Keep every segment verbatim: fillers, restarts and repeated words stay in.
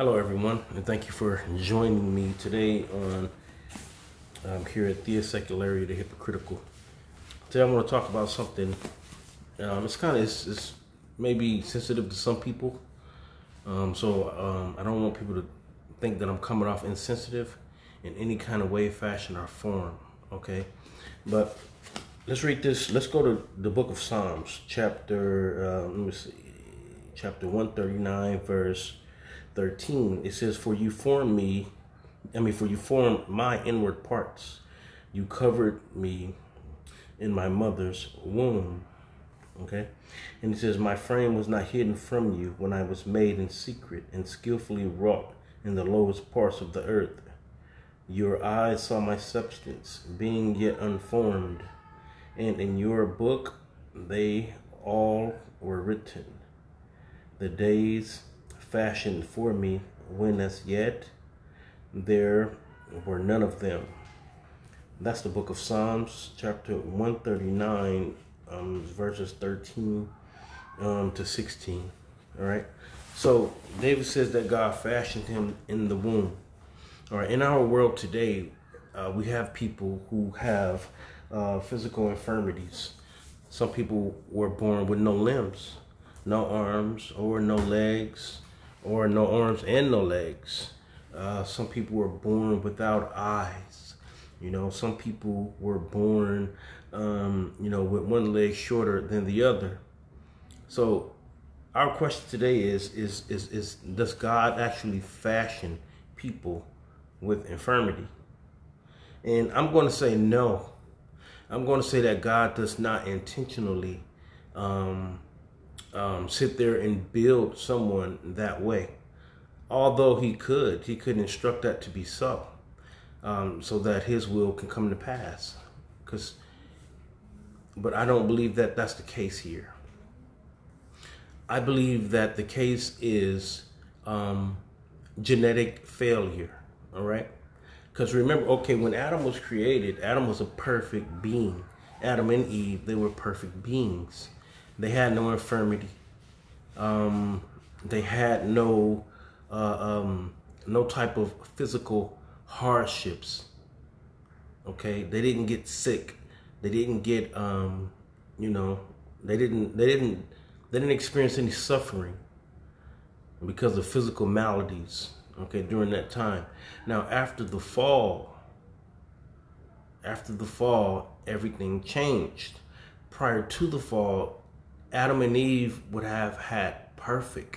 Hello, everyone, and thank you for joining me today on um, here at Thea Secularity, the Hypocritical. Today, I want to talk about something. Um, it's kind of it's, it's maybe sensitive to some people, um, so um, I don't want people to think that I'm coming off insensitive in any kind of way, fashion, or form. Okay, but let's read this. Let's go to the Book of Psalms, chapter. Uh, let me see, chapter one thirty-nine, verse thirteen. It says, for you formed me, I mean, for you formed my inward parts. You covered me in my mother's womb. Okay. And it says, my frame was not hidden from you when I was made in secret and skillfully wrought in the lowest parts of the earth. Your eyes saw my substance, being yet unformed, and in your book they all were written. The days fashioned for me, when as yet there were none of them. That's the book of Psalms, chapter one thirty-nine, um, verses thirteen um, to sixteen. All right. So David says that God fashioned him in the womb. All right. In our world today, uh, we have people who have uh, physical infirmities. Some people were born with no limbs, no arms, or no legs, or no arms and no legs. Uh, some people were born without eyes. You know, some people were born, um, you know, with one leg shorter than the other. So our question today is, is, is, is does God actually fashion people with infirmity? And I'm going to say no. I'm going to say that God does not intentionally um, Um, sit there and build someone that way. Although he could, he could instruct that to be so, um, so that his will can come to pass. Because, but I don't believe that that's the case here. I believe that the case is um, genetic failure. All right. Because remember, okay, when Adam was created, Adam was a perfect being. Adam and Eve, they were perfect beings. They had no infirmity. Um, they had no uh, um, no type of physical hardships. Okay, they didn't get sick. They didn't get um, you know, they didn't they didn't they didn't experience any suffering because of physical maladies. Okay, during that time. Now, after the fall, after the fall, everything changed. Prior to the fall, Adam and Eve would have had perfect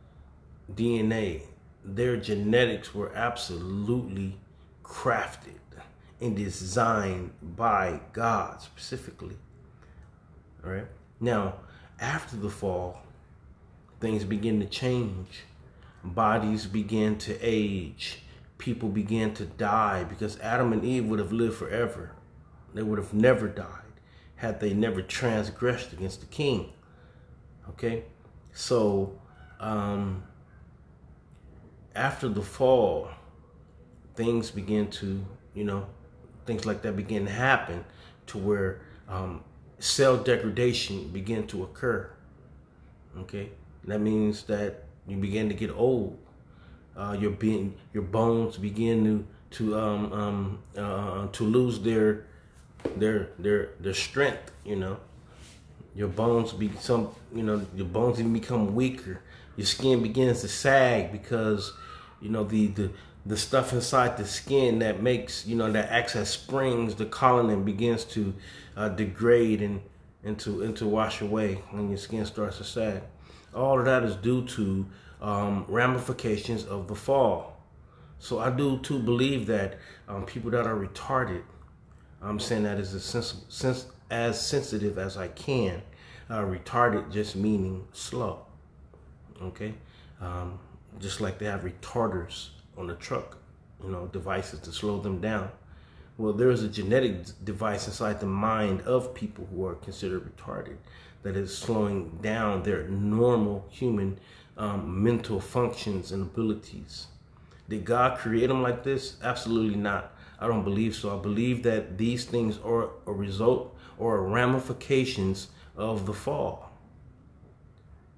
D N A. Their genetics were absolutely crafted and designed by God specifically. All right. Now, after the fall, things begin to change. Bodies began to age. People began to die because Adam and Eve would have lived forever. They would have never died had they never transgressed against the king. Okay, so um, after the fall, things begin to, you know, things like that begin to happen to where um, cell degradation began to occur. Okay, and that means that you begin to get old. Uh, your being, your bones begin to to um, um, uh, to lose their their their their strength. You know. Your bones be some, you know, your bones even become weaker. Your skin begins to sag because, you know, the, the, the stuff inside the skin that makes, you know, that acts as springs, the collagen begins to uh, degrade and, and, to, and to wash away when your skin starts to sag. All of that is due to um, ramifications of the fall. So I do too believe that um, people that are retarded, I'm saying that as a sense, sense as sensitive as I can. Uh, retarded just meaning slow. Okay, um, just like they have retarders on the truck, you know, devices to slow them down. Well, there is a genetic device inside the mind of people who are considered retarded that is slowing down their normal human um, mental functions and abilities. Did God create them like this? Absolutely not. I don't believe so. I believe that these things are a result or ramifications of the fall.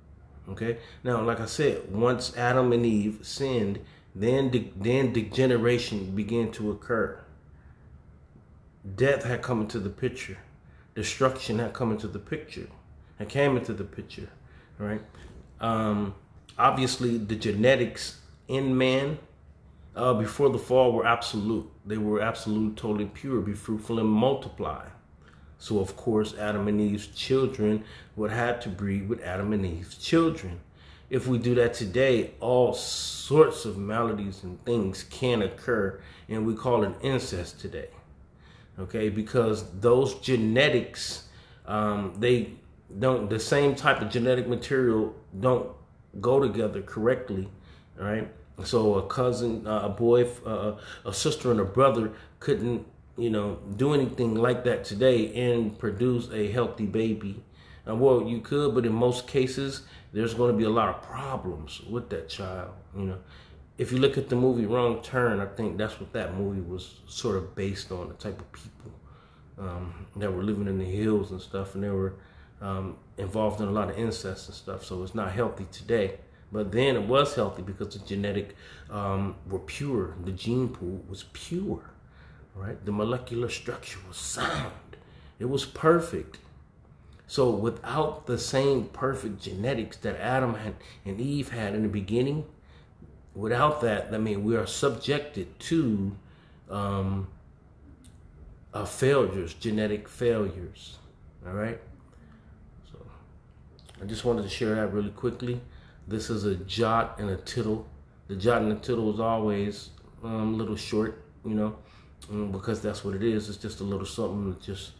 Okay. Now, like I said, once Adam and Eve sinned, then de- then degeneration began to occur. Death had come into the picture. Destruction had come into the picture. It came into the picture, right? Um, obviously, the genetics in man uh, before the fall were absolute. They were absolute, totally pure. Be fruitful and multiply. So, of course, Adam and Eve's children would have to breed with Adam and Eve's children. If we do that today, all sorts of maladies and things can occur, and we call it incest today. Okay, because those genetics, um, they don't, the same type of genetic material don't go together correctly, right? So a cousin, uh, a boy, uh, a sister and a brother couldn't, you know, do anything like that today and produce a healthy baby. Uh, well, you could, but in most cases, there's going to be a lot of problems with that child, you know. If you look at the movie Wrong Turn, I think that's what that movie was sort of based on, the type of people um, that were living in the hills and stuff, and they were um, involved in a lot of incest and stuff, so it's not healthy today. But then it was healthy because the genetic um, were pure, the gene pool was pure, right? The molecular structure was sound, it was perfect. So without the same perfect genetics that Adam had and Eve had in the beginning, without that, I mean, we are subjected to um, uh, failures, genetic failures. All right. So I just wanted to share that really quickly. This is a jot and a tittle. The jot and the tittle is always um, a little short, you know, um, because that's what it is. It's just a little something that just,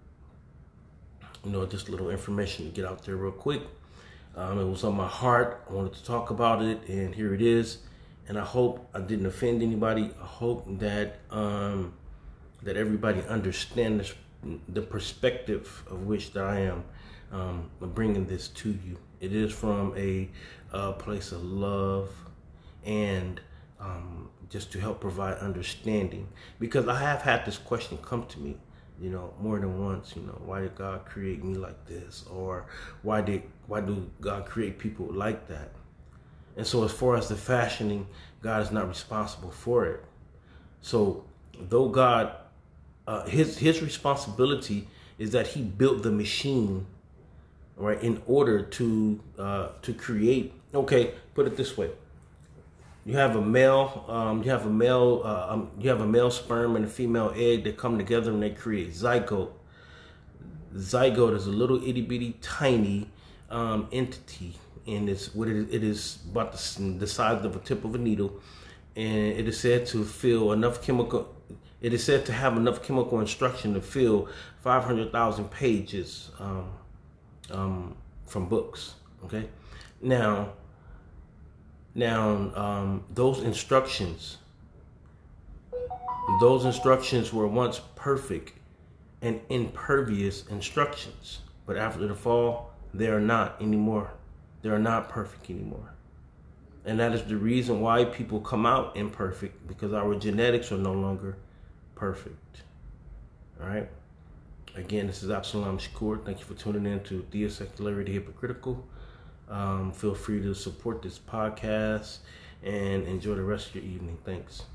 you know, just a little information to get out there real quick. Um, it was on my heart. I wanted to talk about it, and here it is. And I hope I didn't offend anybody. I hope that um, that everybody understands the perspective of which that I am um, bringing this to you. It is from a, a place of love and um, just to help provide understanding. Because I have had this question come to me, you know, more than once. You know, why did God create me like this? Or why did why do God create people like that? And so as far as the fashioning, God is not responsible for it. So though God, uh, his his responsibility is that he built the machine, right, in order to uh, to create. Okay, put it this way: you have a male, um, you have a male, uh, um, you have a male sperm and a female egg that come together and they create zygote. Zygote is a little itty bitty tiny um, entity. And it's what it is, it is about the, the size of a tip of a needle, and it is said to fill enough chemical. It is said to have enough chemical instruction to fill five hundred thousand pages um, um, from books. Okay, now, now um, those instructions, those instructions were once perfect and impervious instructions, but after the fall, they are not anymore. They are not perfect anymore. And that is the reason why people come out imperfect, because our genetics are no longer perfect. All right. Again, this is Absalom Shakur. Thank you for tuning in to Thea Secularity Hypocritical. Um, feel free to support this podcast and enjoy the rest of your evening. Thanks.